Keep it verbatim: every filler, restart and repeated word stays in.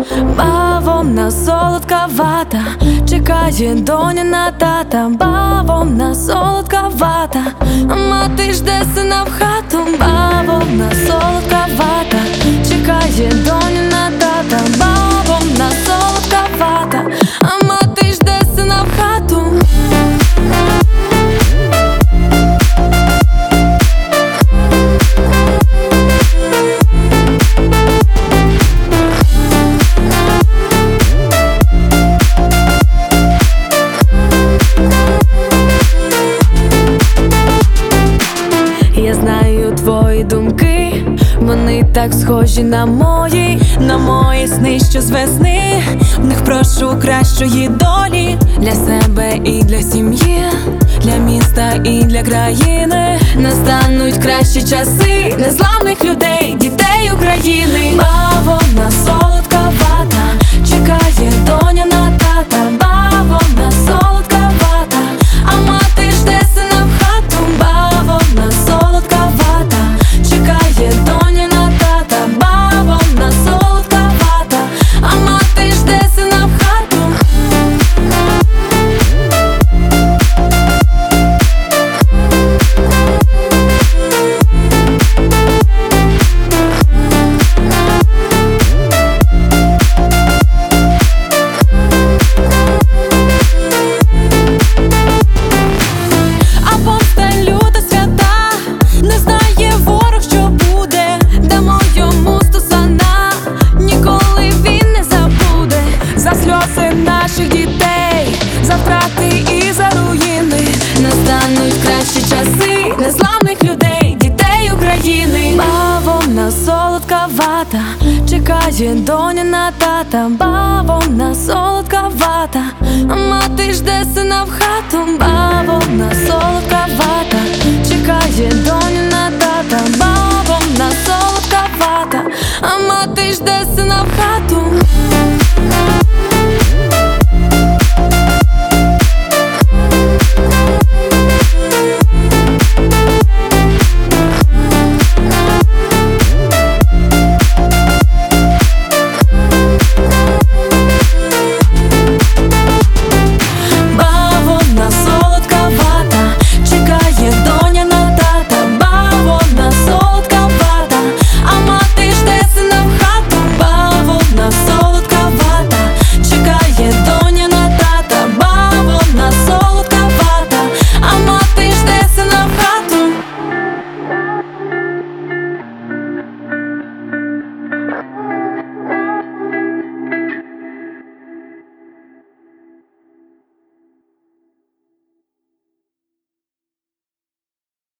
Бавовна солодка вата, чекає доня на тата. Бавовна солодка вата, а мати жде сина в хату. Бавовна солодка вата, чекає доня на тата. Бавовна солодка вата, а мати жде сина в хату. Я знаю твої думки, вони так схожі на мої, на мої сни, що з весни. В них прошу кращої долі для себе і для сім'ї, для міста і для країни. Настануть кращі часи незламних людей, дітей України. Бавовна солодка вата, чекає доня на тата. Бавовна солодка вата, а мати жде сина в хату. Бавовна солодка вата, чекає доня на тата. Бавовна солодка вата, а мати жде сина в хату. Наших дітей за втрати і за руїни. Настануть кращі часи незламних людей, дітей України. Бавовна солодка вата, чекає доня на тата. Бавовна солодка вата, а мати жде сина в хату. Бавовна солодка вата, чекає доня на тата.